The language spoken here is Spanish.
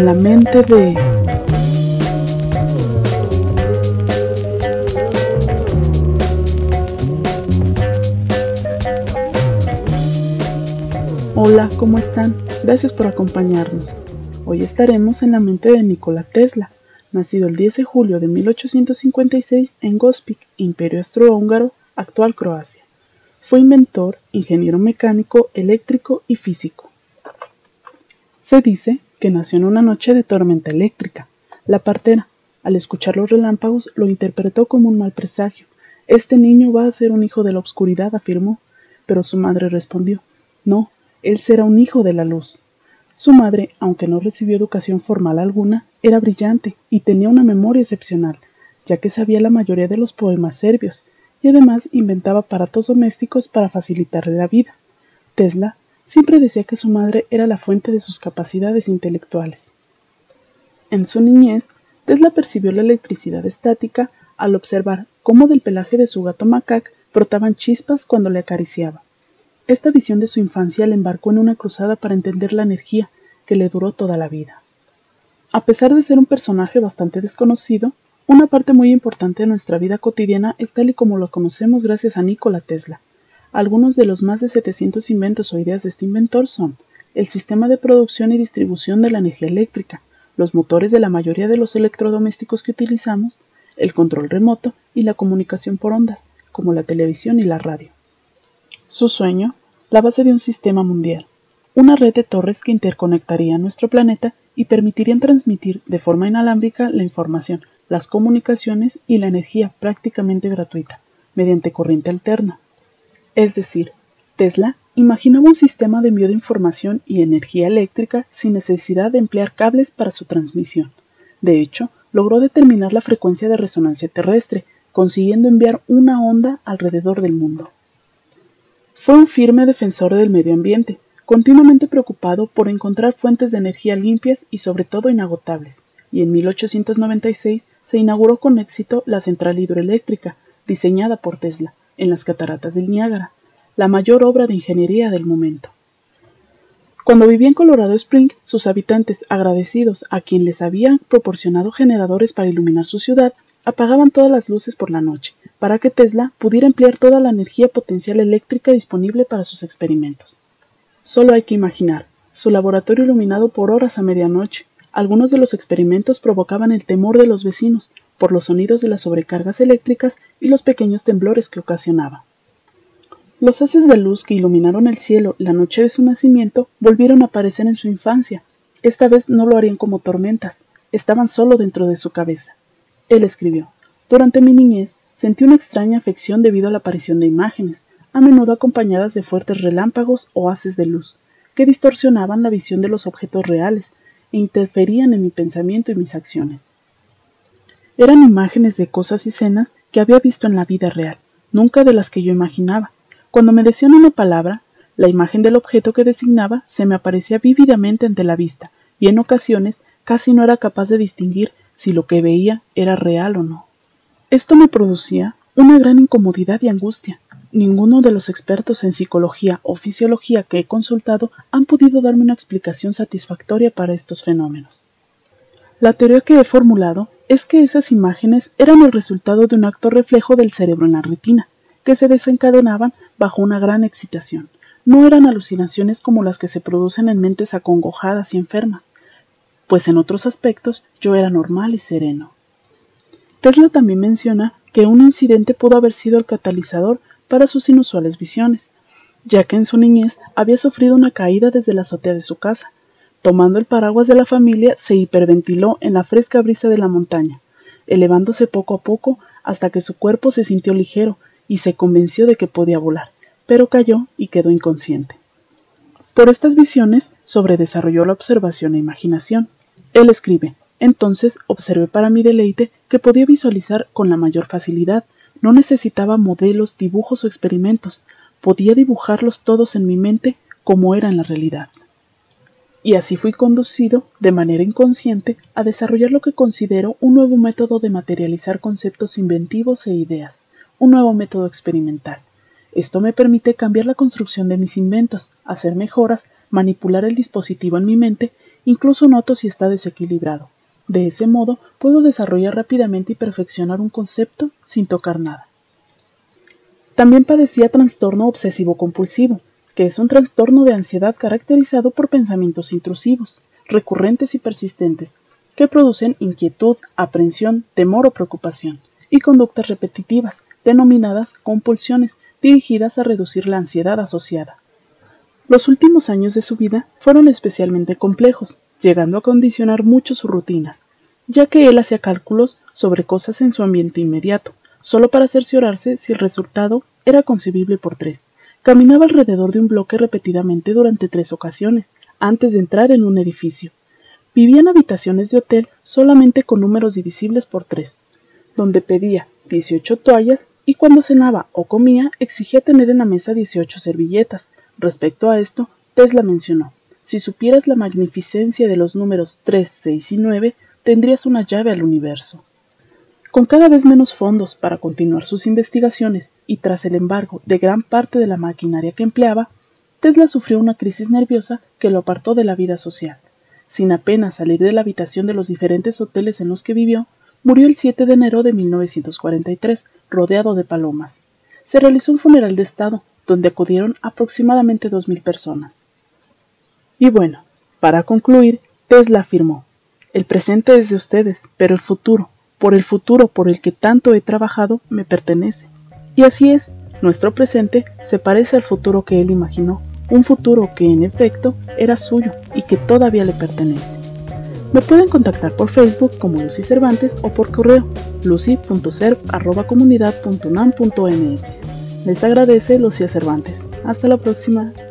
la mente de... Hola, ¿cómo están? Gracias por acompañarnos. Hoy estaremos en la mente de Nikola Tesla, nacido el 10 de julio de 1856 en Gospić, Imperio Austrohúngaro, actual Croacia. Fue inventor, ingeniero mecánico, eléctrico y físico. Se dice que nació en una noche de tormenta eléctrica. La partera, al escuchar los relámpagos, lo interpretó como un mal presagio. Este niño va a ser un hijo de la oscuridad, afirmó, pero su madre respondió, no, él será un hijo de la luz. Su madre, aunque no recibió educación formal alguna, era brillante y tenía una memoria excepcional, ya que sabía la mayoría de los poemas serbios, y además inventaba aparatos domésticos para facilitarle la vida. Tesla siempre decía que su madre era la fuente de sus capacidades intelectuales. En su niñez, Tesla percibió la electricidad estática al observar cómo del pelaje de su gato macaque brotaban chispas cuando le acariciaba. Esta visión de su infancia le embarcó en una cruzada para entender la energía, que le duró toda la vida. A pesar de ser un personaje bastante desconocido, una parte muy importante de nuestra vida cotidiana es tal y como lo conocemos gracias a Nikola Tesla. Algunos de los más de 700 inventos o ideas de este inventor son el sistema de producción y distribución de la energía eléctrica, los motores de la mayoría de los electrodomésticos que utilizamos, el control remoto y la comunicación por ondas, como la televisión y la radio. Su sueño, la base de un sistema mundial, una red de torres que interconectaría nuestro planeta y permitirían transmitir de forma inalámbrica la información, las comunicaciones y la energía prácticamente gratuita, mediante corriente alterna. Es decir, Tesla imaginaba un sistema de envío de información y energía eléctrica sin necesidad de emplear cables para su transmisión. De hecho, logró determinar la frecuencia de resonancia terrestre, consiguiendo enviar una onda alrededor del mundo. Fue un firme defensor del medio ambiente, continuamente preocupado por encontrar fuentes de energía limpias y sobre todo inagotables, y en 1896 se inauguró con éxito la central hidroeléctrica, diseñada por Tesla, en las cataratas del Niágara, la mayor obra de ingeniería del momento. Cuando vivía en Colorado Springs, sus habitantes, agradecidos a quien les habían proporcionado generadores para iluminar su ciudad, apagaban todas las luces por la noche, para que Tesla pudiera emplear toda la energía potencial eléctrica disponible para sus experimentos. Solo hay que imaginar, su laboratorio iluminado por horas a medianoche. Algunos de los experimentos provocaban el temor de los vecinos, por los sonidos de las sobrecargas eléctricas y los pequeños temblores que ocasionaba. Los haces de luz que iluminaron el cielo la noche de su nacimiento volvieron a aparecer en su infancia. Esta vez no lo harían como tormentas, estaban solo dentro de su cabeza. Él escribió, durante mi niñez sentí una extraña afección debido a la aparición de imágenes, a menudo acompañadas de fuertes relámpagos o haces de luz, que distorsionaban la visión de los objetos reales e interferían en mi pensamiento y mis acciones. Eran imágenes de cosas y escenas que había visto en la vida real, nunca de las que yo imaginaba. Cuando me decían una palabra, la imagen del objeto que designaba se me aparecía vívidamente ante la vista, y en ocasiones casi no era capaz de distinguir si lo que veía era real o no. Esto me producía una gran incomodidad y angustia. Ninguno de los expertos en psicología o fisiología que he consultado han podido darme una explicación satisfactoria para estos fenómenos. La teoría que he formulado es que esas imágenes eran el resultado de un acto reflejo del cerebro en la retina, que se desencadenaban bajo una gran excitación. No eran alucinaciones como las que se producen en mentes acongojadas y enfermas, pues en otros aspectos yo era normal y sereno. Tesla también menciona que un incidente pudo haber sido el catalizador para sus inusuales visiones, ya que en su niñez había sufrido una caída desde la azotea de su casa. Tomando el paraguas de la familia, se hiperventiló en la fresca brisa de la montaña, elevándose poco a poco hasta que su cuerpo se sintió ligero y se convenció de que podía volar, pero cayó y quedó inconsciente. Por estas visiones sobredesarrolló la observación e imaginación. Él escribe, entonces observé para mi deleite que podía visualizar con la mayor facilidad, no necesitaba modelos, dibujos o experimentos, podía dibujarlos todos en mi mente como era en la realidad. Y así fui conducido, de manera inconsciente, a desarrollar lo que considero un nuevo método de materializar conceptos inventivos e ideas, un nuevo método experimental. Esto me permite cambiar la construcción de mis inventos, hacer mejoras, manipular el dispositivo en mi mente incluso noto si está desequilibrado. De ese modo, puedo desarrollar rápidamente y perfeccionar un concepto sin tocar nada. También padecía trastorno obsesivo-compulsivo, que es un trastorno de ansiedad caracterizado por pensamientos intrusivos, recurrentes y persistentes, que producen inquietud, aprensión, temor o preocupación, y conductas repetitivas, denominadas compulsiones, dirigidas a reducir la ansiedad asociada. Los últimos años de su vida fueron especialmente complejos, llegando a condicionar mucho sus rutinas, ya que él hacía cálculos sobre cosas en su ambiente inmediato, solo para cerciorarse si el resultado era concebible por 3. Caminaba alrededor de un bloque repetidamente durante 3 ocasiones, antes de entrar en un edificio. Vivía en habitaciones de hotel solamente con números divisibles por 3, donde pedía 18 toallas y cuando cenaba o comía exigía tener en la mesa 18 servilletas. Respecto a esto, Tesla mencionó: si supieras la magnificencia de los números 3, 6 y 9, tendrías una llave al universo. Con cada vez menos fondos para continuar sus investigaciones y tras el embargo de gran parte de la maquinaria que empleaba, Tesla sufrió una crisis nerviosa que lo apartó de la vida social. Sin apenas salir de la habitación de los diferentes hoteles en los que vivió, murió el 7 de enero de 1943, rodeado de palomas. Se realizó un funeral de Estado, donde acudieron aproximadamente 2.000 personas. Y bueno, para concluir, Tesla afirmó: el presente es de ustedes, pero el futuro por el que tanto he trabajado, me pertenece. Y así es, nuestro presente se parece al futuro que él imaginó, un futuro que en efecto era suyo y que todavía le pertenece. Me pueden contactar por Facebook como Lucy Cervantes o por correo lucy.cerv@comunidad.unam.mx. Les agradece Lucía Cervantes. Hasta la próxima.